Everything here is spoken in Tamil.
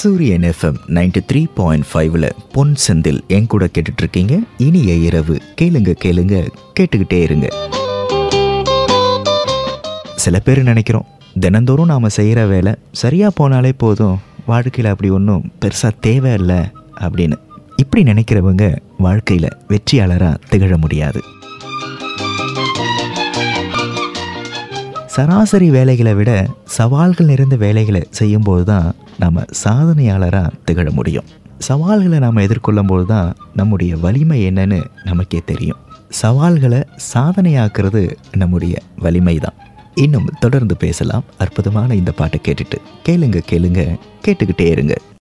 சூரியன் எஃப்எம் 93.5 பொன் செந்தில் என் கூட கேட்டுட்டு இருக்கீங்க. இனிய இரவு. கேளுங்க கேட்டுக்கிட்டே இருங்க. சில பேர் நினைக்கிறோம், தினந்தோறும் நாம் செய்கிற வேலை சரியாக போனாலே போதும், வாழ்க்கையில் அப்படி ஒன்றும் பெருசாக தேவையில்லை அப்படின்னு. இப்படி நினைக்கிறவங்க வாழ்க்கையில் வெற்றியாளராக திகழ முடியாது. சராசரி வேலைகளை விட சவால்கள் நிறைந்த வேலைகளை செய்யும்போது தான் நம்ம சாதனையாளராக திகழ முடியும். சவால்களை நாம் எதிர்கொள்ளும் போது தான் நம்முடைய வலிமை என்னன்னு நமக்கே தெரியும். சவால்களை சாதனையாக்குறது நம்முடைய வலிமை தான். இன்னும் தொடர்ந்து பேசலாம். அற்புதமான இந்த பாட்டை கேட்டுட்டு கேளுங்க கேட்டுக்கிட்டே இருங்க.